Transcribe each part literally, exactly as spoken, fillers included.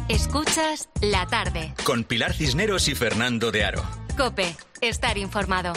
Escuchas La Tarde. Con Pilar Cisneros y Fernando de Aro. COPE. Estar informado.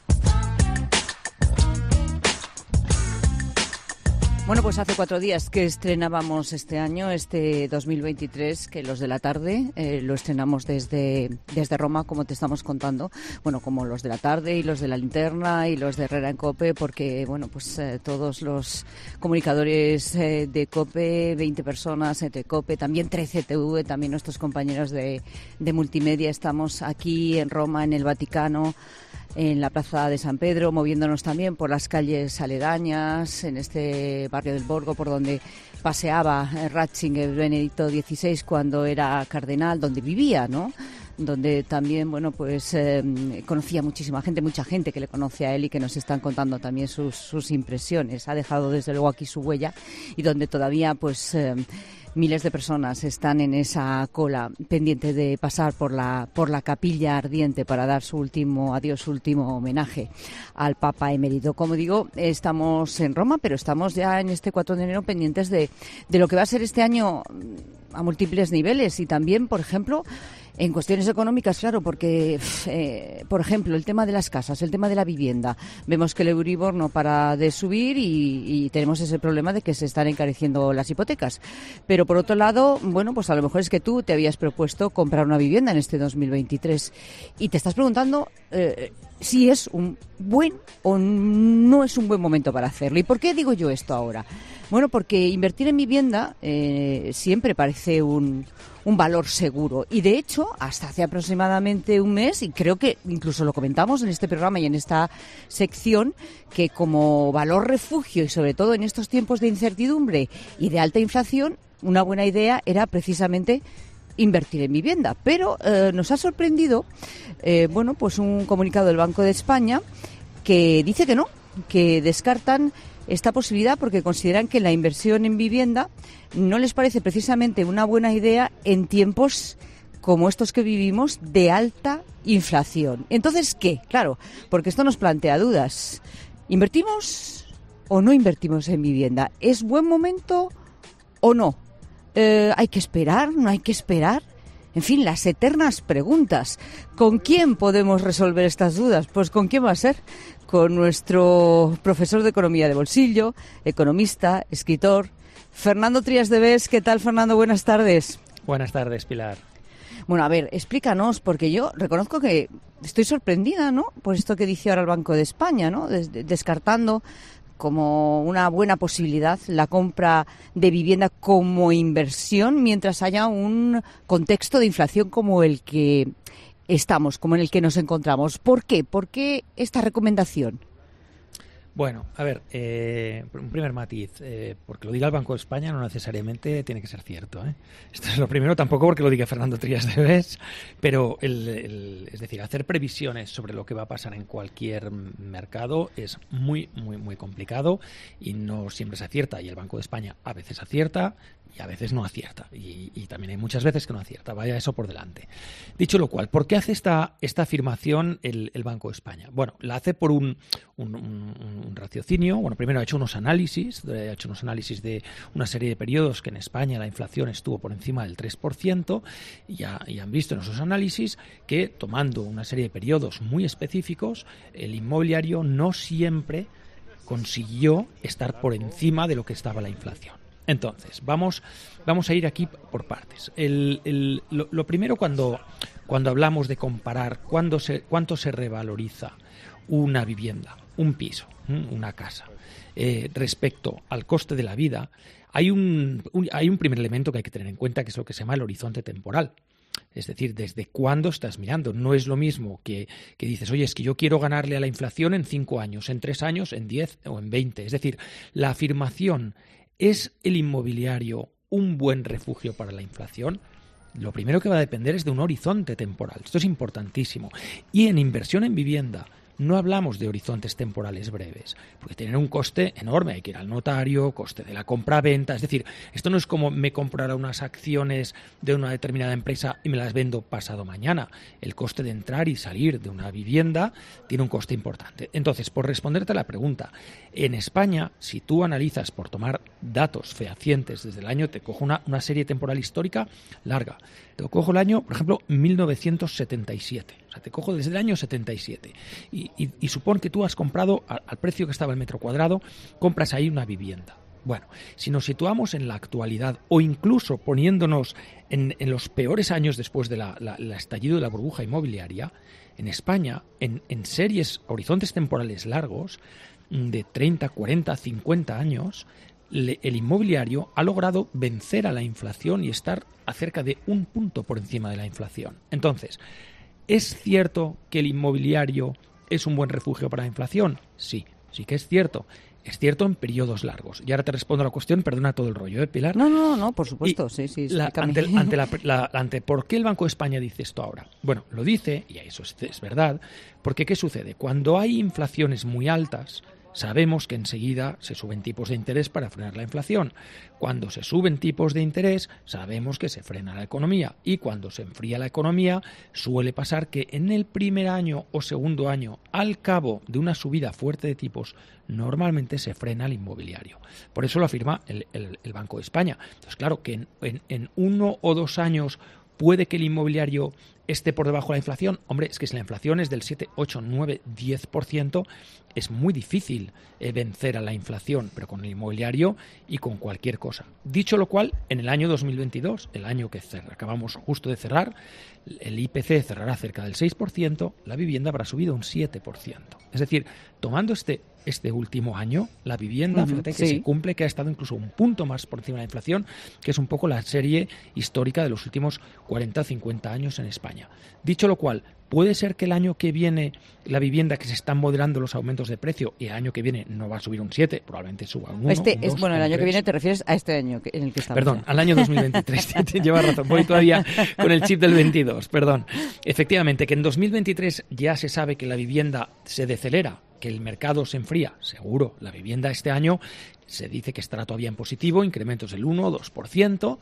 Bueno, pues hace cuatro días que estrenábamos este año, este dos mil veintitrés, que los de la tarde eh, lo estrenamos desde, desde Roma, como te estamos contando. Bueno, como los de la tarde y los de la linterna y los de Herrera en COPE, porque, bueno, pues eh, todos los comunicadores eh, de COPE, veinte personas de COPE, también trece T V, también nuestros compañeros de, de multimedia, estamos aquí en Roma, en el Vaticano, en la Plaza de San Pedro, moviéndonos también por las calles aledañas, en este barrio del Borgo, por donde paseaba Ratzinger, Benedicto dieciséis, cuando era cardenal, donde vivía, ¿no? Donde también, bueno, pues eh, conocía muchísima gente, mucha gente que le conoce a él y que nos están contando también sus, sus impresiones. Ha dejado desde luego aquí su huella y donde todavía, pues, eh, miles de personas están en esa cola pendiente de pasar por la por la capilla ardiente para dar su último adiós, su último homenaje al Papa emérito. Como digo, estamos en Roma, pero estamos ya en este cuatro de enero pendientes de, de lo que va a ser este año a múltiples niveles y también, por ejemplo, en cuestiones económicas, claro, porque, eh, por ejemplo, el tema de las casas, el tema de la vivienda. Vemos que el Euribor no para de subir y, y tenemos ese problema de que se están encareciendo las hipotecas. Pero, por otro lado, bueno, pues a lo mejor es que tú te habías propuesto comprar una vivienda en este dos mil veintitrés y te estás preguntando eh, si es un buen o no es un buen momento para hacerlo. ¿Y por qué digo yo esto ahora? Bueno, porque invertir en vivienda eh, siempre parece un... un valor seguro. Y de hecho, hasta hace aproximadamente un mes, y creo que incluso lo comentamos en este programa y en esta sección, que como valor refugio y sobre todo en estos tiempos de incertidumbre y de alta inflación, una buena idea era precisamente invertir en vivienda. Pero eh, nos ha sorprendido, eh, bueno, pues un comunicado del Banco de España que dice que no, que descartan esta posibilidad porque consideran que la inversión en vivienda no les parece precisamente una buena idea en tiempos como estos que vivimos de alta inflación. Entonces, ¿qué? Claro, porque esto nos plantea dudas. ¿Invertimos o no invertimos en vivienda? ¿Es buen momento o no? Eh, ¿Hay que esperar? ¿No hay que esperar? En fin, las eternas preguntas. ¿Con quién podemos resolver estas dudas? Pues ¿con quién va a ser? Con nuestro profesor de Economía de bolsillo, economista, escritor, Fernando Trías de Bes. ¿Qué tal, Fernando? Buenas tardes. Buenas tardes, Pilar. Bueno, a ver, explícanos, porque yo reconozco que estoy sorprendida, ¿no?, por esto que dice ahora el Banco de España, ¿no?, Des- descartando como una buena posibilidad la compra de vivienda como inversión mientras haya un contexto de inflación como el que estamos, como en el que nos encontramos. ¿Por qué? ¿Por qué esta recomendación? Bueno, a ver, eh, un primer matiz, eh, porque lo diga el Banco de España no necesariamente tiene que ser cierto, ¿eh? Esto es lo primero, tampoco porque lo diga Fernando Trías de Bes, pero el, el, es decir, hacer previsiones sobre lo que va a pasar en cualquier mercado es muy, muy, muy complicado y no siempre se acierta, y el Banco de España a veces acierta y a veces no acierta, y, y también hay muchas veces que no acierta, vaya eso por delante. Dicho lo cual, ¿por qué hace esta, esta afirmación el, el Banco de España? Bueno, la hace por un, un, un, un raciocinio. Bueno, primero ha hecho unos análisis, ha hecho unos análisis de una serie de periodos que en España la inflación estuvo por encima del tres por ciento, y, ya, y han visto en esos análisis que, tomando una serie de periodos muy específicos, el inmobiliario no siempre consiguió estar por encima de lo que estaba la inflación. Entonces, vamos, vamos a ir aquí por partes. El, el, lo, lo primero, cuando, cuando hablamos de comparar cuándo se, cuánto se revaloriza una vivienda, un piso, una casa, eh, respecto al coste de la vida, hay un, un, hay un primer elemento que hay que tener en cuenta, que es lo que se llama el horizonte temporal. Es decir, ¿desde cuándo estás mirando? No es lo mismo que, que dices, oye, es que yo quiero ganarle a la inflación en cinco años, en tres años, en diez o en veinte. Es decir, la afirmación, ¿es el inmobiliario un buen refugio para la inflación? Lo primero que va a depender es de un horizonte temporal. Esto es importantísimo. Y en inversión en vivienda, no hablamos de horizontes temporales breves, porque tienen un coste enorme, hay que ir al notario, coste de la compra-venta, es decir, esto no es como me comprará unas acciones de una determinada empresa y me las vendo pasado mañana. El coste de entrar y salir de una vivienda tiene un coste importante. Entonces, por responderte a la pregunta, en España, si tú analizas por tomar datos fehacientes desde el año, te cojo una, una serie temporal histórica larga, te cojo el año, por ejemplo, mil novecientos setenta y siete, o sea, te cojo desde el año setenta y siete y, y, y supón que tú has comprado al, al precio que estaba el metro cuadrado, compras ahí una vivienda. Bueno, si nos situamos en la actualidad o incluso poniéndonos en, en los peores años después del la, la, la estallido de la burbuja inmobiliaria, en España, en, en series, horizontes temporales largos, de treinta, cuarenta, cincuenta años, le, el inmobiliario ha logrado vencer a la inflación y estar a cerca de un punto por encima de la inflación. Entonces, ¿es cierto que el inmobiliario es un buen refugio para la inflación? Sí, sí que es cierto. Es cierto en periodos largos. Y ahora te respondo a la cuestión, perdona todo el rollo, ¿eh, Pilar? No, no, no, por supuesto, y sí, sí. La, ante, ante, la, la, ante ¿por qué el Banco de España dice esto ahora? Bueno, lo dice, y eso es, es verdad, porque ¿qué sucede? Cuando hay inflaciones muy altas, sabemos que enseguida se suben tipos de interés para frenar la inflación. Cuando se suben tipos de interés, sabemos que se frena la economía. Y cuando se enfría la economía, suele pasar que en el primer año o segundo año, al cabo de una subida fuerte de tipos, normalmente se frena el inmobiliario. Por eso lo afirma el, el, el Banco de España. Entonces, claro, que en, en, en uno o dos años puede que el inmobiliario esté por debajo de la inflación. Hombre, es que si la inflación es del siete, ocho, nueve, diez por ciento, es muy difícil eh, vencer a la inflación, pero con el inmobiliario y con cualquier cosa. Dicho lo cual, en el año dos mil veintidós, el año que cer- acabamos justo de cerrar, el I P C cerrará cerca del seis por ciento, la vivienda habrá subido un siete por ciento. Es decir, tomando este, este último año, la vivienda, uh-huh, fíjate que sí. se cumple que ha estado incluso un punto más por encima de la inflación, que es un poco la serie histórica de los últimos cuarenta o cincuenta años en España. Dicho lo cual, puede ser que el año que viene la vivienda, que se están moderando los aumentos de precio, y el año que viene no va a subir un siete, probablemente suba un uno, este un es dos, bueno, el año tres. que viene te refieres a este año en el que estamos. Perdón, ya. al año dos mil veintitrés, llevas razón, voy todavía con el chip del veintidós, perdón. Efectivamente, que en dos mil veintitrés ya se sabe que la vivienda se decelera, que el mercado se enfría, seguro. La vivienda este año se dice que estará todavía en positivo, incrementos del uno o dos por ciento,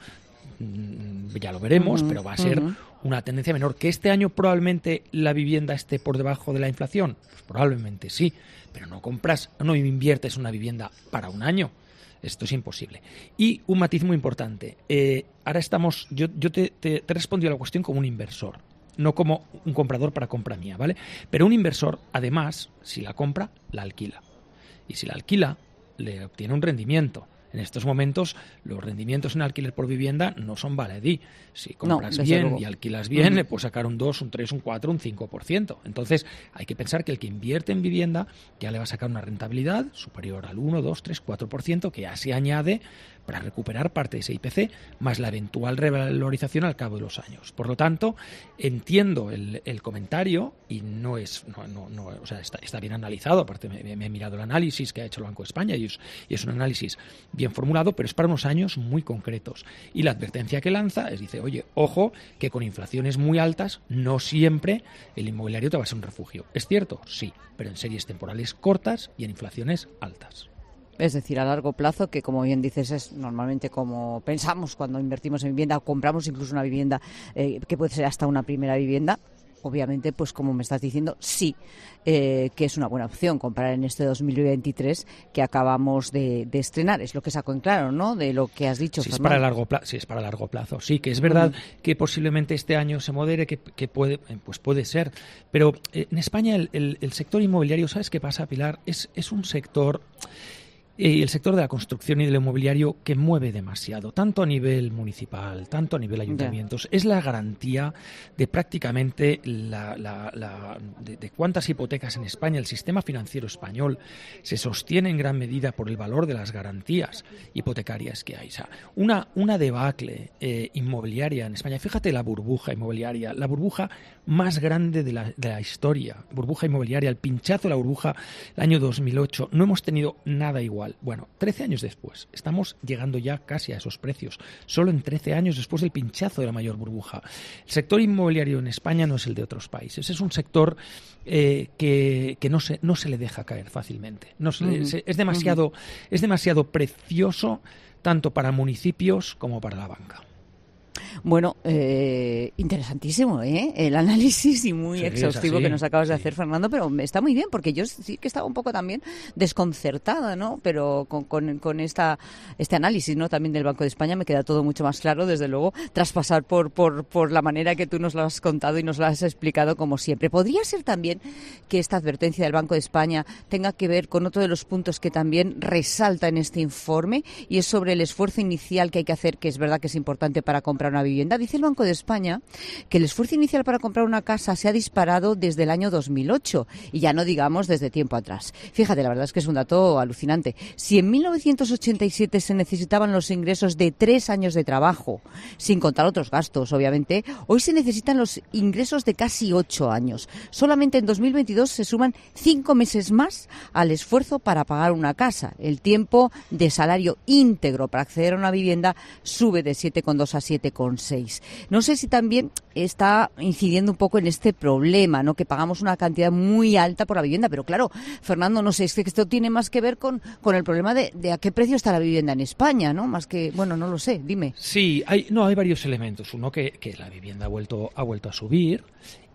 ya lo veremos, uh-huh, pero va a ser uh-huh. una tendencia menor. ¿Que este año probablemente la vivienda esté por debajo de la inflación? Pues probablemente sí, pero no compras, no inviertes una vivienda para un año. Esto es imposible. Y un matiz muy importante. Eh, ahora estamos, yo, yo te, te, te he respondido a la cuestión como un inversor, no como un comprador para compra mía, ¿vale? Pero un inversor, además, si la compra, la alquila. Y si la alquila, le obtiene un rendimiento. En estos momentos, los rendimientos en alquiler por vivienda no son baladí. Si compras no, bien luego. y alquilas bien, uh-huh. le puedes sacar un dos, un tres, un cuatro, un cinco por ciento. Entonces, hay que pensar que el que invierte en vivienda ya le va a sacar una rentabilidad superior al uno, dos, tres, cuatro por ciento, que ya se añade para recuperar parte de ese I P C, más la eventual revalorización al cabo de los años. Por lo tanto, entiendo el, el comentario y no es, no, no, no, o sea, está, está bien analizado. Aparte, me, me he mirado el análisis que ha hecho el Banco de España y es, y es un análisis bien formulado, pero es para unos años muy concretos. Y la advertencia que lanza es, dice, oye, ojo, que con inflaciones muy altas no siempre el inmobiliario te va a ser un refugio. ¿Es cierto? Sí, pero en series temporales cortas y en inflaciones altas. Es decir, a largo plazo, que como bien dices, es normalmente como pensamos cuando invertimos en vivienda o compramos incluso una vivienda eh, que puede ser hasta una primera vivienda. Obviamente, pues como me estás diciendo, sí, eh, que es una buena opción comprar en este dos mil veintitrés que acabamos de, de estrenar. Es lo que saco en claro, ¿no?, de lo que has dicho, si es para largo plazo, sí, es para largo plazo. Sí, que es verdad mm. que posiblemente este año se modere, que, que puede, pues puede ser. Pero eh, en España el, el, el sector inmobiliario, ¿sabes qué pasa, Pilar? Es, es un sector... Y el sector de la construcción y del inmobiliario que mueve demasiado, tanto a nivel municipal, tanto a nivel ayuntamientos. Yeah. Es la garantía de prácticamente la, la, la, de, de cuántas hipotecas en España. El sistema financiero español se sostiene en gran medida por el valor de las garantías hipotecarias que hay. O sea, una, una debacle eh, inmobiliaria en España. Fíjate la burbuja inmobiliaria, la burbuja más grande de la, de la historia. Burbuja inmobiliaria, el pinchazo de la burbuja el año dos mil ocho. No hemos tenido nada igual. actual. Bueno, trece años después, estamos llegando ya casi a esos precios, solo en trece años después del pinchazo de la mayor burbuja. El sector inmobiliario en España no es el de otros países, es un sector eh, que, que no, se, no se le deja caer fácilmente. No se, uh-huh. se, es, demasiado, uh-huh. es demasiado precioso tanto para municipios como para la banca. Bueno, eh, interesantísimo, ¿eh? El análisis y muy sí, exhaustivo que nos acabas de sí. hacer, Fernando, pero está muy bien, porque yo sí que estaba un poco también desconcertada, ¿no? Pero con, con, con esta este análisis, ¿no? También del Banco de España me queda todo mucho más claro, desde luego, tras pasar por, por, por la manera que tú nos lo has contado y nos lo has explicado como siempre. ¿Podría ser también que esta advertencia del Banco de España tenga que ver con otro de los puntos que también resalta en este informe, y es sobre el esfuerzo inicial que hay que hacer, que es verdad que es importante para comprar una vivienda? Dice el Banco de España que el esfuerzo inicial para comprar una casa se ha disparado desde el año dos mil ocho, y ya no digamos desde tiempo atrás. Fíjate, la verdad es que es un dato alucinante. Si en mil novecientos ochenta y siete se necesitaban los ingresos de tres años de trabajo, sin contar otros gastos, obviamente, hoy se necesitan los ingresos de casi ocho años. Solamente en dos mil veintidós se suman cinco meses más al esfuerzo para pagar una casa. El tiempo de salario íntegro para acceder a una vivienda sube de siete coma dos a siete coma seis. No sé si también está incidiendo un poco en este problema, ¿no? Que pagamos una cantidad muy alta por la vivienda, pero claro, Fernando, no sé, es que esto tiene más que ver con, con el problema de, de a qué precio está la vivienda en España, ¿no? Más que, bueno, no lo sé, dime. Sí, hay, no, hay varios elementos. Uno, que, que la vivienda ha vuelto, ha vuelto a subir.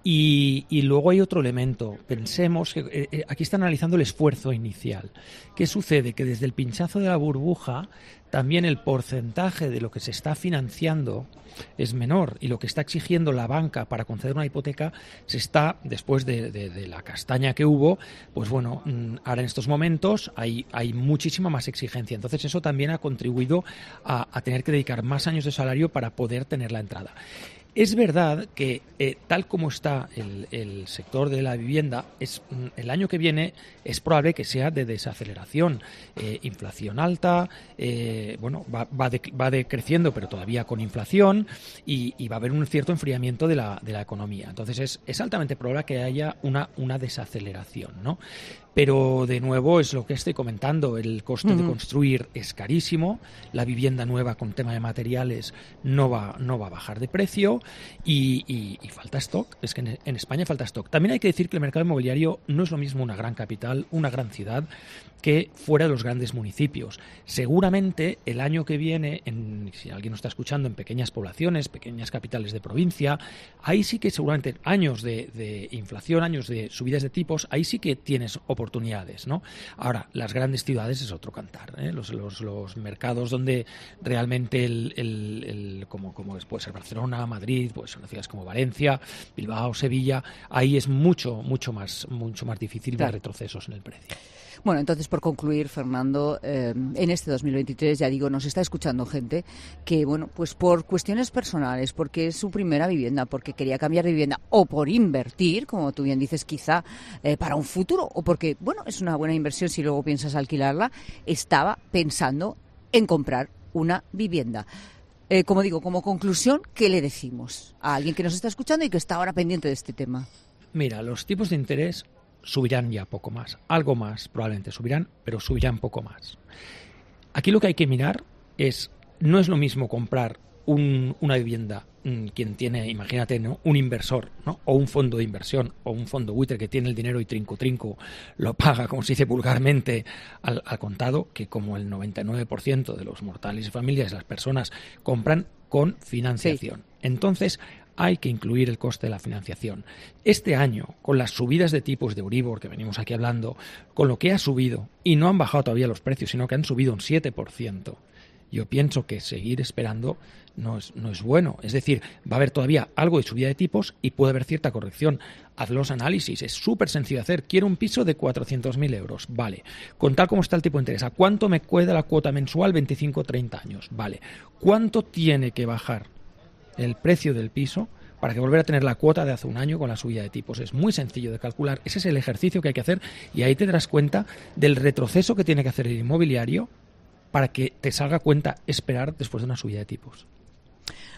Y, y luego hay otro elemento. Pensemos que eh, aquí está analizando el esfuerzo inicial. ¿Qué sucede? Que desde el pinchazo de la burbuja también el porcentaje de lo que se está financiando es menor, y lo que está exigiendo la banca para conceder una hipoteca se está, después de, de, de la castaña que hubo, pues bueno, ahora en estos momentos hay, hay muchísima más exigencia. Entonces eso también ha contribuido a, a tener que dedicar más años de salario para poder tener la entrada. Es verdad que eh, tal como está el, el sector de la vivienda, es, el año que viene es probable que sea de desaceleración, eh, inflación alta, eh, bueno, va, va, de, va decreciendo, pero todavía con inflación, y, y va a haber un cierto enfriamiento de la, de la economía. Entonces es, es altamente probable que haya una, una desaceleración, ¿no? Pero, de nuevo, es lo que estoy comentando, el coste uh-huh. de construir es carísimo, la vivienda nueva con tema de materiales no va, no va a bajar de precio, y, y, y falta stock, es que en, en España falta stock. También hay que decir que el mercado inmobiliario no es lo mismo una gran capital, una gran ciudad, que fuera de los grandes municipios. Seguramente el año que viene, en, si alguien nos está escuchando, en pequeñas poblaciones, pequeñas capitales de provincia, ahí sí que seguramente años de, de inflación, años de subidas de tipos, ahí sí que tienes oportunidades, ¿no? Ahora, las grandes ciudades es otro cantar, ¿eh? Los, los, los mercados donde realmente el, el, el como, como puede ser Barcelona, Madrid, pues son ciudades como Valencia, Bilbao, Sevilla, ahí es mucho, mucho más, mucho más difícil ver retrocesos en el precio. Bueno, entonces, por concluir, Fernando, eh, en este dos mil veintitrés, ya digo, nos está escuchando gente que, bueno, pues por cuestiones personales, porque es su primera vivienda, porque quería cambiar de vivienda, o por invertir, como tú bien dices, quizá eh, para un futuro, o porque, bueno, es una buena inversión si luego piensas alquilarla, estaba pensando en comprar una vivienda. Eh, como digo, como conclusión, ¿qué le decimos a alguien que nos está escuchando y que está ahora pendiente de este tema? Mira, los tipos de interés subirán ya poco más, algo más probablemente subirán, pero subirán poco más. Aquí lo que hay que mirar es, no es lo mismo comprar un, una vivienda, mmm, quien tiene, imagínate, ¿no?, un inversor, ¿no?, o un fondo de inversión, o un fondo buitre que tiene el dinero y trinco trinco lo paga, como se dice vulgarmente, al, al contado, que como el noventa y nueve por ciento de los mortales y familias, las personas, compran con financiación. Sí. Entonces, hay que incluir el coste de la financiación. Este año, con las subidas de tipos de Euribor que venimos aquí hablando, con lo que ha subido, y no han bajado todavía los precios, sino que han subido un siete por ciento, yo pienso que seguir esperando no es, no es bueno. Es decir, va a haber todavía algo de subida de tipos y puede haber cierta corrección. Haz los análisis, es súper sencillo de hacer. Quiero un piso de cuatrocientos mil euros, vale. Con tal como está el tipo de interés, ¿a cuánto me queda la cuota mensual? veinticinco a treinta años, vale. ¿Cuánto tiene que bajar el precio del piso para que volver a tener la cuota de hace un año con la subida de tipos? Es muy sencillo de calcular. Ese es el ejercicio que hay que hacer, y ahí te darás cuenta del retroceso que tiene que hacer el inmobiliario para que te salga cuenta esperar después de una subida de tipos.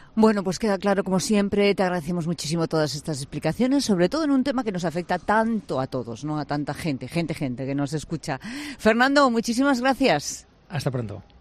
Bueno, pues queda claro como siempre. Te agradecemos muchísimo todas estas explicaciones, sobre todo en un tema que nos afecta tanto a todos, ¿no? A tanta gente, gente, gente que nos escucha. Fernando, muchísimas gracias. Hasta pronto.